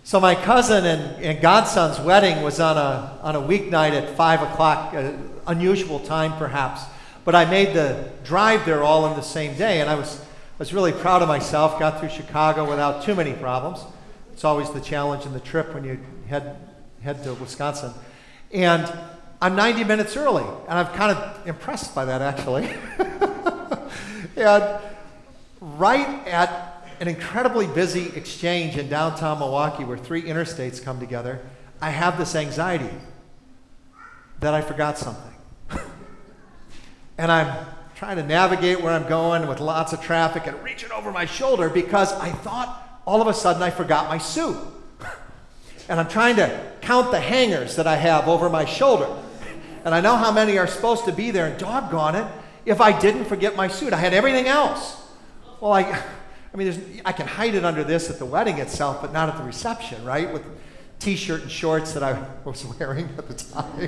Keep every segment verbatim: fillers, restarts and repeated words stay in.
So my cousin and, and godson's wedding was on a on a weeknight at five o'clock, uh, unusual time perhaps. But I made the drive there all in the same day, and I was was really proud of myself. Got through Chicago without too many problems. It's always the challenge in the trip when you head head to Wisconsin. And I'm ninety minutes early, and I'm kind of impressed by that actually. And right at an incredibly busy exchange in downtown Milwaukee where three interstates come together, I have this anxiety that I forgot something. And I'm trying to navigate where I'm going with lots of traffic and reaching over my shoulder because I thought all of a sudden I forgot my suit. And I'm trying to count the hangers that I have over my shoulder. And I know how many are supposed to be there, and doggone it, if I didn't forget my suit. I had everything else. Well, I... I mean, there's, I can hide it under this at the wedding itself, but not at the reception, right? With t-shirt and shorts that I was wearing at the time.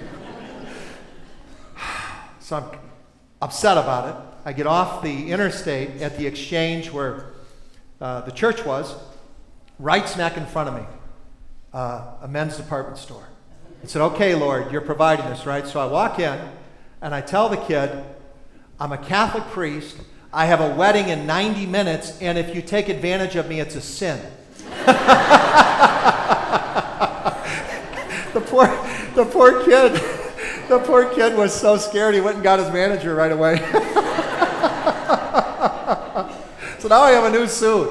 So I'm upset about it. I get off the interstate at the exchange where uh, the church was, right smack in front of me, uh, a men's department store. I said, okay, Lord, you're providing this, right? So I walk in, and I tell the kid, I'm a Catholic priest. I have a wedding in ninety minutes, and if you take advantage of me, it's a sin. the poor, the poor kid, the poor kid was so scared he went and got his manager right away. So now I have a new suit,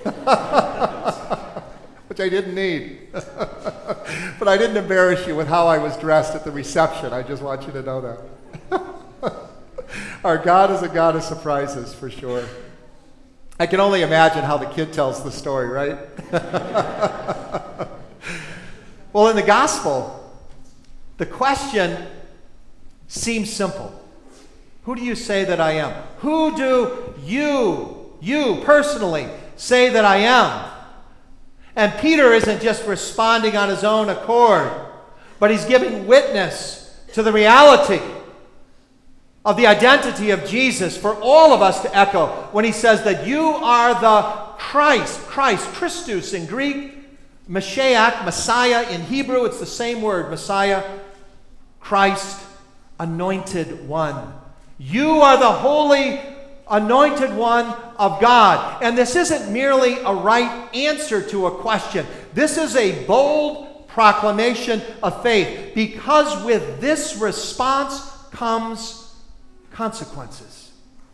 which I didn't need. But I didn't embarrass you with how I was dressed at the reception. I just want you to know that. Our God is a God of surprises, for sure. I can only imagine how the kid tells the story, right? Well, in the gospel, the question seems simple. Who do you say that I am? Who do you, you personally, say that I am? And Peter isn't just responding on his own accord, but he's giving witness to the reality of the identity of Jesus for all of us to echo when he says that you are the Christ, Christ, Christus in Greek, Mashiach, Messiah in Hebrew, it's the same word, Messiah, Christ, anointed one. You are the holy anointed one of God. And this isn't merely a right answer to a question. This is a bold proclamation of faith, because with this response comes consequences.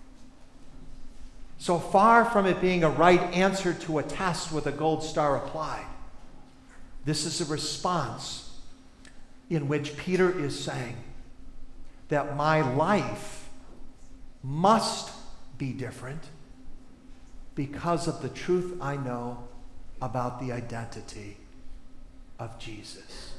So far from it being a right answer to a test with a gold star applied, this is a response in which Peter is saying that my life must be different because of the truth I know about the identity of Jesus.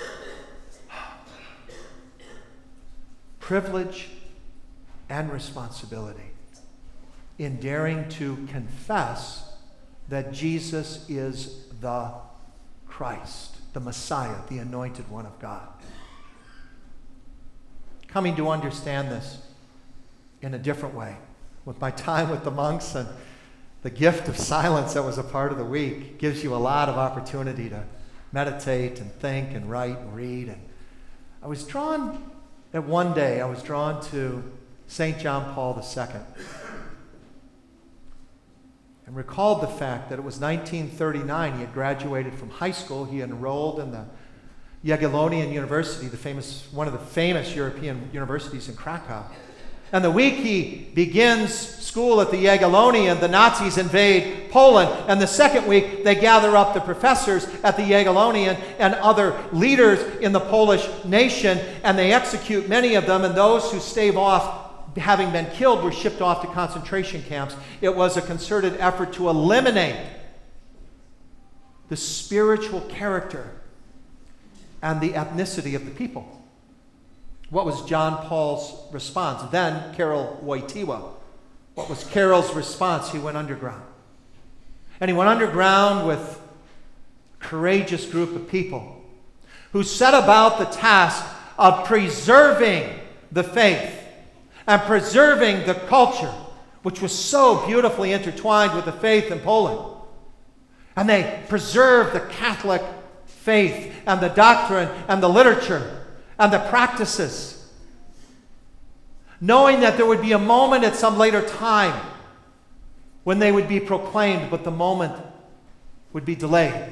Privilege and responsibility in daring to confess that Jesus is the Christ, the Messiah, the anointed one of God. Coming to understand this in a different way, with my time with the monks and the gift of silence that was a part of the week, gives you a lot of opportunity to meditate and think and write and read. And I was drawn, at one day, I was drawn to Saint John Paul the Second, and recalled the fact that it was nineteen thirty-nine. He had graduated from high school. He enrolled in the Jagiellonian University, the famous, one of the famous European universities in Krakow. And the week he begins school at the Jagiellonian, the Nazis invade Poland. And the second week, they gather up the professors at the Jagiellonian and other leaders in the Polish nation, and they execute many of them, and those who stave off having been killed were shipped off to concentration camps. It was a concerted effort to eliminate the spiritual character and the ethnicity of the people. What was John Paul's response? Then Karol Wojtyła. What was Karol's response? He went underground. And he went underground with a courageous group of people who set about the task of preserving the faith and preserving the culture, which was so beautifully intertwined with the faith in Poland. And they preserved the Catholic faith and the doctrine and the literature and the practices, knowing that there would be a moment at some later time when they would be proclaimed, but the moment would be delayed.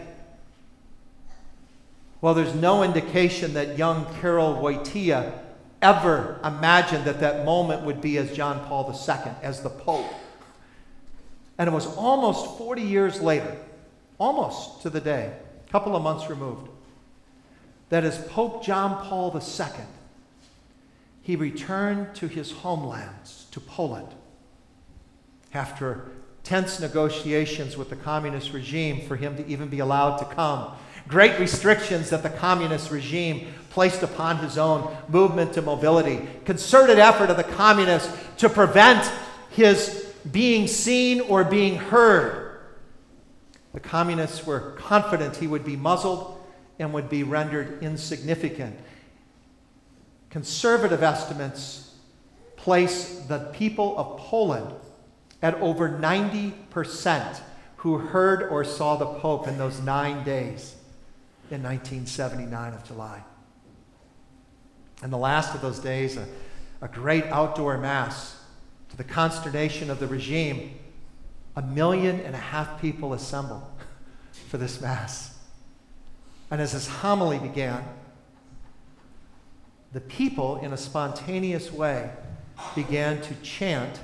Well, there's no indication that young Karol Wojtyła ever imagined that that moment would be as John Paul the Second, as the Pope. And it was almost forty years later, almost to the day, a couple of months removed, that as Pope John Paul the Second, he returned to his homelands, to Poland, after tense negotiations with the communist regime for him to even be allowed to come. Great restrictions that the communist regime placed upon his own movement to mobility. Concerted effort of the communists to prevent his being seen or being heard. The communists were confident he would be muzzled and would be rendered insignificant. Conservative estimates place the people of Poland at over ninety percent who heard or saw the Pope in those nine days in nineteen seventy-nine of July. And the last of those days, a, a great outdoor mass. To the consternation of the regime, a million and a half people assembled for this mass. And as his homily began, the people, in a spontaneous way, began to chant,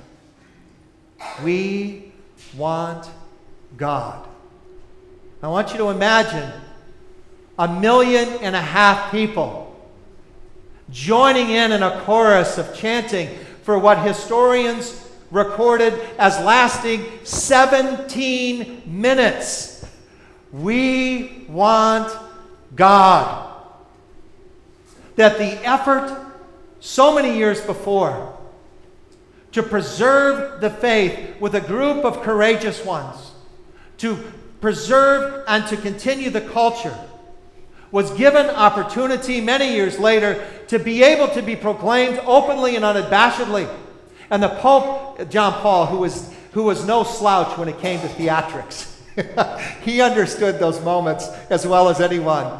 "We want God." I want you to imagine a million and a half people joining in in a chorus of chanting for what historians recorded as lasting seventeen minutes. We want God. That the effort so many years before to preserve the faith with a group of courageous ones, to preserve and to continue the culture, was given opportunity many years later to be able to be proclaimed openly and unabashedly. And the Pope, John Paul, who was, who was no slouch when it came to theatrics, he understood those moments as well as anyone,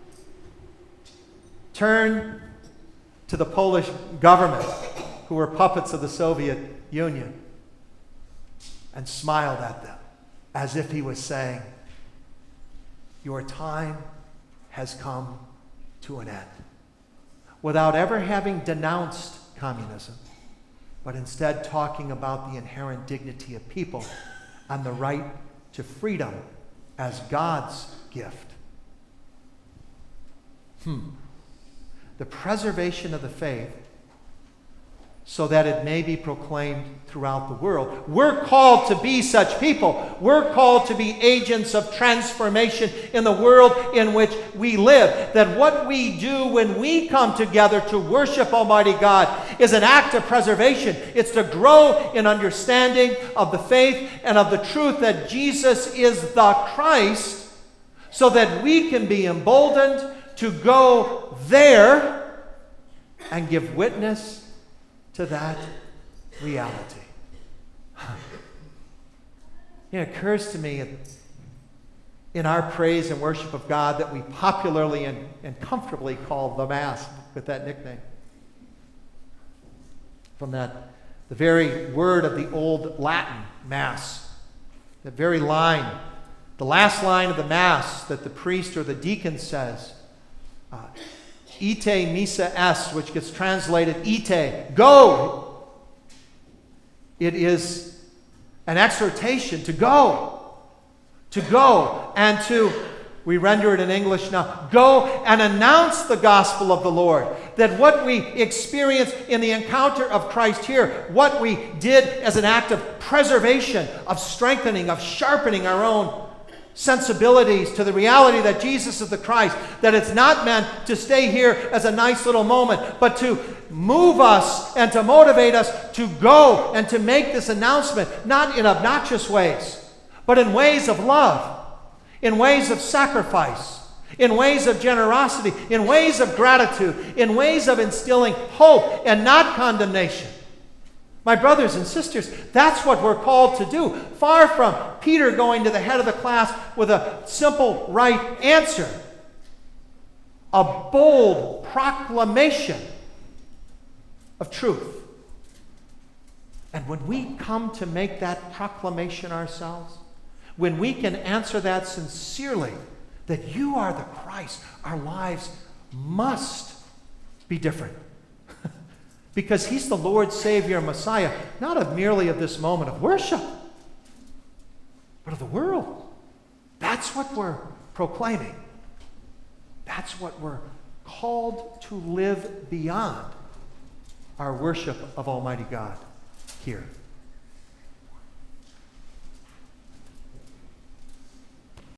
turned to the Polish government, who were puppets of the Soviet Union, and smiled at them as if he was saying, "Your time has come to an end," without ever having denounced communism, but instead talking about the inherent dignity of people and the right to freedom as God's gift. Hmm. The preservation of the faith so that it may be proclaimed throughout the world. We're called to be such people. We're called to be agents of transformation in the world in which we live. That what we do when we come together to worship Almighty God is an act of preservation. It's to grow in understanding of the faith and of the truth that Jesus is the Christ, so that we can be emboldened to go there and give witness to that reality. It occurs to me in our praise and worship of God that we popularly and, and comfortably call the Mass with that nickname. From that, the very word of the old Latin Mass, that very line, the last line of the Mass that the priest or the deacon says, uh, Ite missa est, which gets translated ite, go. It is an exhortation to go. To go and to, we render it in English now, go and announce the gospel of the Lord. That what we experience in the encounter of Christ here, what we did as an act of preservation, of strengthening, of sharpening our own sensibilities to the reality that Jesus is the Christ, that it's not meant to stay here as a nice little moment, but to move us and to motivate us to go and to make this announcement, not in obnoxious ways, but in ways of love, in ways of sacrifice, in ways of generosity, in ways of gratitude, in ways of instilling hope and not condemnation. My brothers and sisters, that's what we're called to do. Far from Peter going to the head of the class with a simple right answer. A bold proclamation of truth. And when we come to make that proclamation ourselves, when we can answer that sincerely, that you are the Christ, our lives must be different. Because he's the Lord, Savior, and Messiah, not of merely of this moment of worship, but of the world. That's what we're proclaiming. That's what we're called to live beyond our worship of Almighty God here.